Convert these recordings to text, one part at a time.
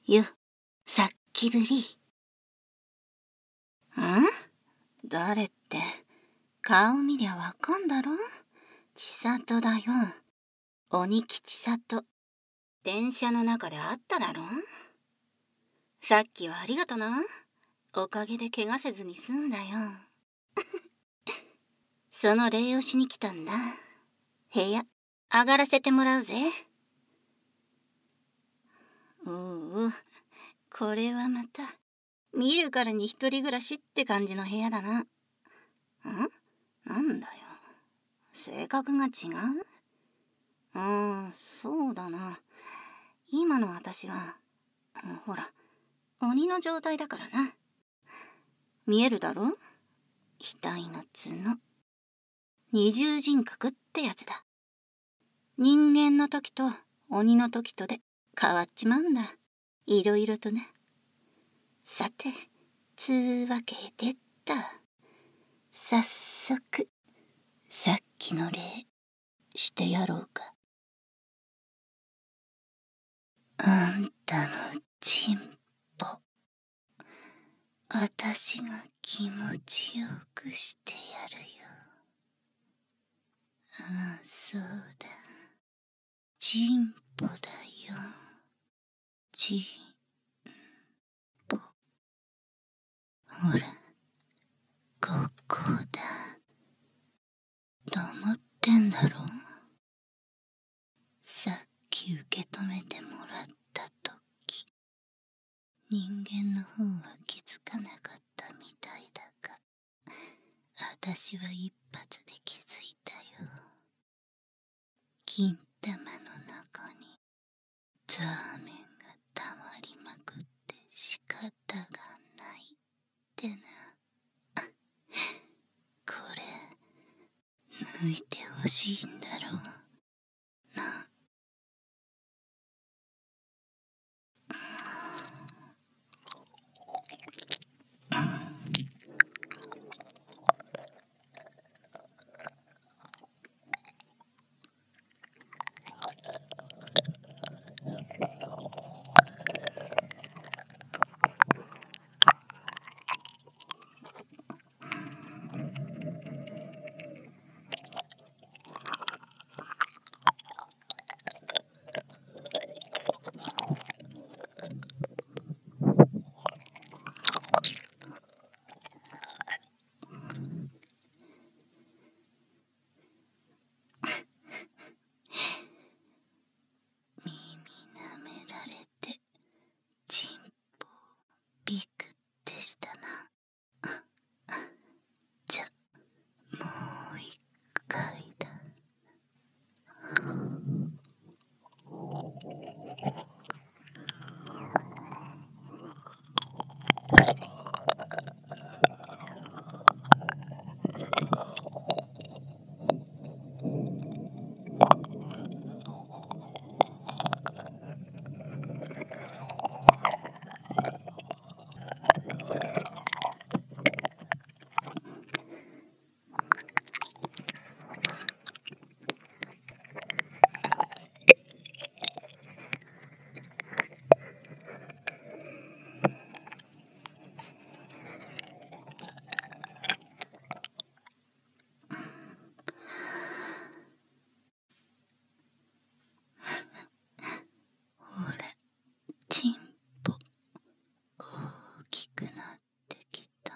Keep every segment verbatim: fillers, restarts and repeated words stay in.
よ、さっきぶり。ん？誰って、顔見りゃわかんだろ？千里だよ。鬼木千里。電車の中で会っただろ？さっきはありがとな。おかげで怪我せずに済んだよ。その礼をしに来たんだ。部屋、上がらせてもらうぜ。おう、これはまた、見るからに一人暮らしって感じの部屋だな。ん？なんだよ。性格が違う？うーん、そうだな。今の私は、ほら、鬼の状態だからな。見えるだろ？額の角。二重人格ってやつだ。人間の時と鬼の時とで変わっちまうんだ。いろいろとな。さて、つうわけでだ。早速、さっきの礼、してやろうか。あんたのチンポ、あたしが気持ちよくしてやるよ。ああ、そうだ。チンポだよ。チンポ。ほら、ここだ。と思ってんだろ？さっき受け止めてもらったとき、人間の方は気づかなかったみたいだが、あたしは一発で気づいたよ。金玉の中にザーメンがたまりまくって仕方がないってな。これ、抜いてほしいんだろうな。耳舐められて、チンポビクってしたな。じゃ、もう一回だ。ほら、チンポ、大きくなってきた。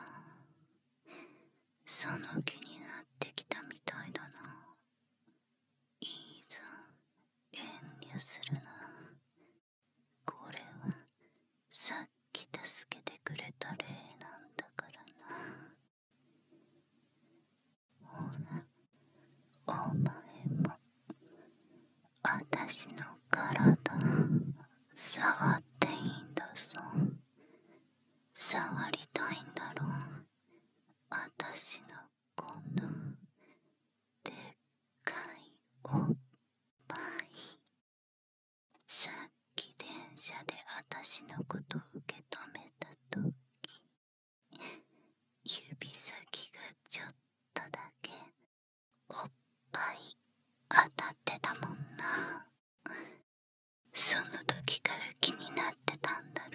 その気になってきたみたいだな。いいぞ、遠慮するな。これは、さっき助けてくれた礼なんだからな。ほら、お前も、あたしの体、触っていいんだぞ。触りたいんだろ？あたしのこの、でっかいおっぱい。さっき電車であたしのこと受け止めたとき、指先がちょっとだけおっぱい当たってたもんな。その時から気になってたんだろ？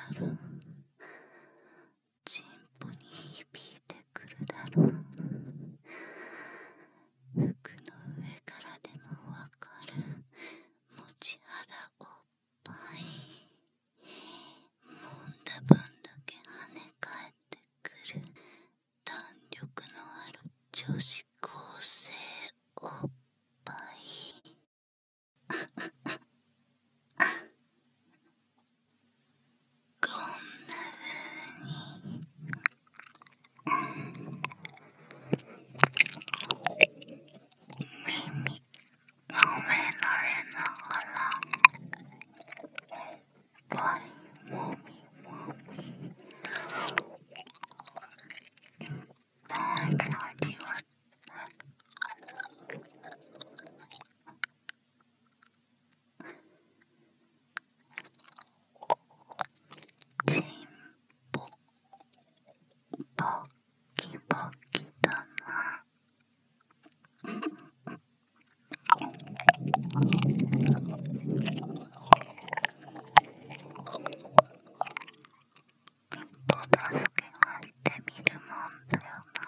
ろう。チンポに響いてくるだろう。服の上からでもわかる持ち肌おっぱい。もんだ分だけ跳ね返ってくる弾力のある女子高生おっぱい。こんな風に耳舐められながらパイもみもみパンチ味わってチンポバキバキだな。人助けはしてみるもんだよな。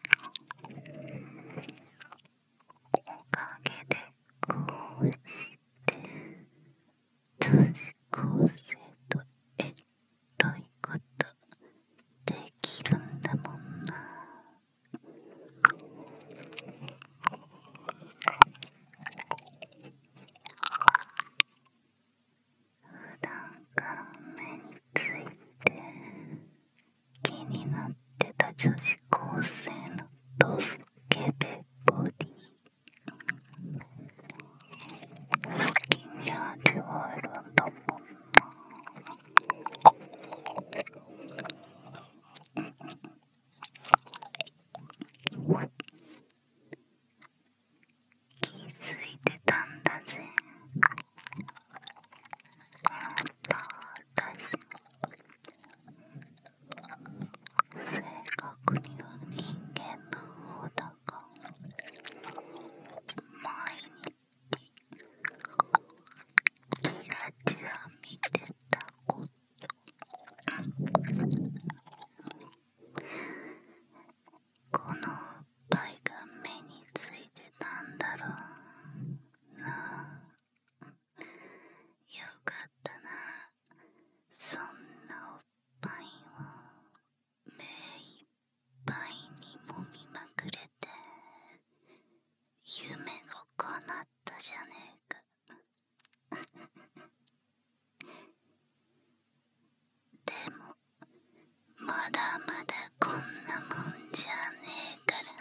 おかげでこうして女子高生とエロいことできるんだもんな。普段から目について気になってた女子高生のドスケベボディ好きに味わえるんだもんな。気づいてたんだぜ。あんた私正確には人間の方だが毎日キラキラ見てたこと。このおっぱいが目についてたんだろうな。よかったな。そんなおっぱいを目いっぱいにもみまくれて夢が叶ったじゃねえか。でもまだまだこんなもんじゃねえから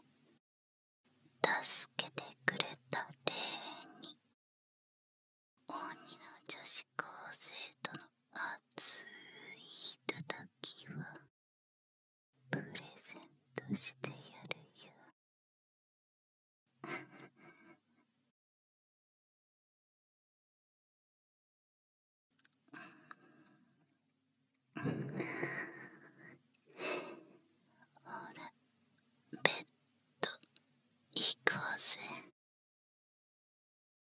な。助けてくれた礼に鬼の女子高生との熱いひとときはプレゼントして